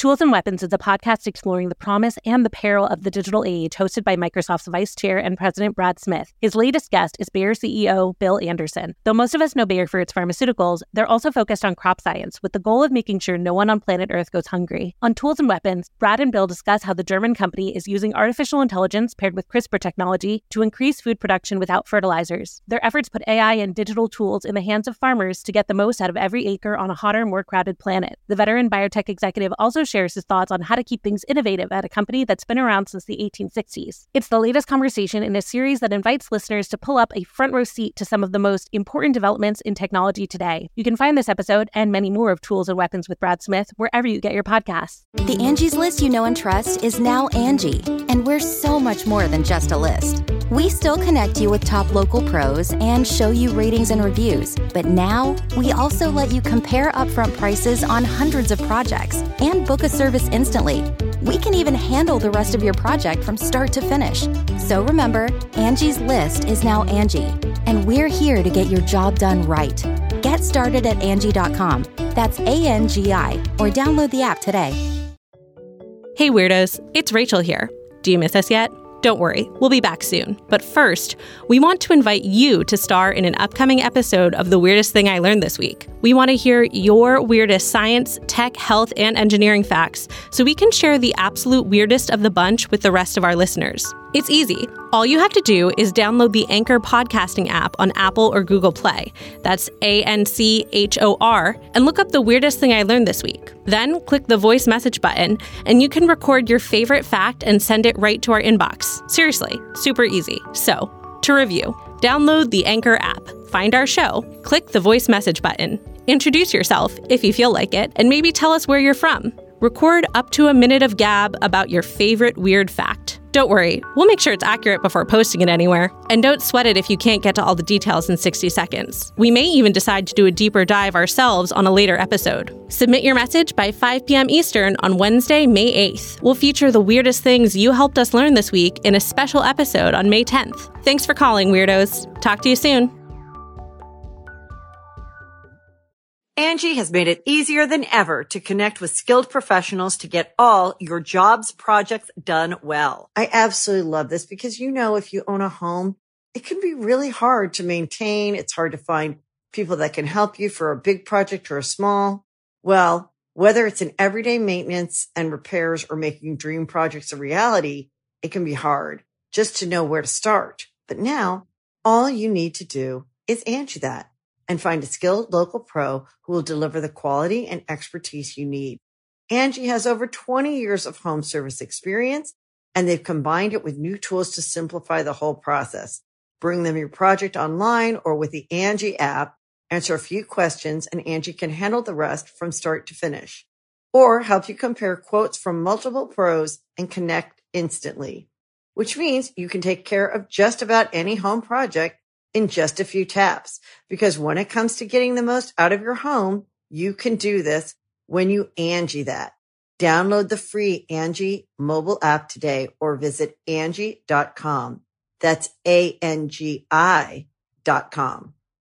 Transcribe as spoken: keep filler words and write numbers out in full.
Tools and Weapons is a podcast exploring the promise and the peril of the digital age, hosted by Microsoft's Vice Chair and President Brad Smith. His latest guest is Bayer C E O Bill Anderson. Though most of us know Bayer for its pharmaceuticals, they're also focused on crop science, with the goal of making sure no one on planet Earth goes hungry. On Tools and Weapons, Brad and Bill discuss how the German company is using artificial intelligence paired with CRISPR technology to increase food production without fertilizers. Their efforts put A I and digital tools in the hands of farmers to get the most out of every acre on a hotter, more crowded planet. The veteran biotech executive also shares his thoughts on how to keep things innovative at a company that's been around since the eighteen sixties. It's the latest conversation in a series that invites listeners to pull up a front row seat to some of the most important developments in technology today. You can find this episode and many more of Tools and Weapons with Brad Smith wherever you get your podcasts. The Angie's List you know and trust is now Angie, and we're so much more than just a list. We still connect you with top local pros and show you ratings and reviews, but now we also let you compare upfront prices on hundreds of projects and book a service instantly. We can even handle the rest of your project from start to finish. So remember, Angie's List is now Angie, and we're here to get your job done right. Get started at Angie dot com. That's A N G I, or download the app today. Hey Weirdos, it's Rachel here. Do you miss us yet? Don't worry, we'll be back soon. But first, we want to invite you to star in an upcoming episode of The Weirdest Thing I Learned This Week. We want to hear your weirdest science, tech, health, and engineering facts so we can share the absolute weirdest of the bunch with the rest of our listeners. It's easy. All you have to do is download the Anchor podcasting app on Apple or Google Play. That's A N C H O R, and look up The Weirdest Thing I Learned This Week. Then click the voice message button, and you can record your favorite fact and send it right to our inbox. Seriously, super easy. So, to review, download the Anchor app, find our show, click the voice message button, introduce yourself if you feel like it, and maybe tell us where you're from. Record up to a minute of gab about your favorite weird fact. Don't worry, we'll make sure it's accurate before posting it anywhere. And don't sweat it if you can't get to all the details in sixty seconds. We may even decide to do a deeper dive ourselves on a later episode. Submit your message by five p.m. Eastern on Wednesday, May eighth. We'll feature the weirdest things you helped us learn this week in a special episode on May tenth. Thanks for calling, Weirdos. Talk to you soon. Angie has made it easier than ever to connect with skilled professionals to get all your jobs projects done well. I absolutely love this because, you know, if you own a home, it can be really hard to maintain. It's hard to find people that can help you for a big project or a small. Well, whether it's in everyday maintenance and repairs or making dream projects a reality, it can be hard just to know where to start. But now all you need to do is Angie that and find a skilled local pro who will deliver the quality and expertise you need. Angie has over twenty years of home service experience, and they've combined it with new tools to simplify the whole process. Bring them your project online or with the Angie app, answer a few questions, and Angie can handle the rest from start to finish. Or help you compare quotes from multiple pros and connect instantly, which means you can take care of just about any home project in just a few taps. Because when it comes to getting the most out of your home, you can do this when you Angie that. Download the free Angie mobile app today or visit Angie dot com. That's A N G I dot com.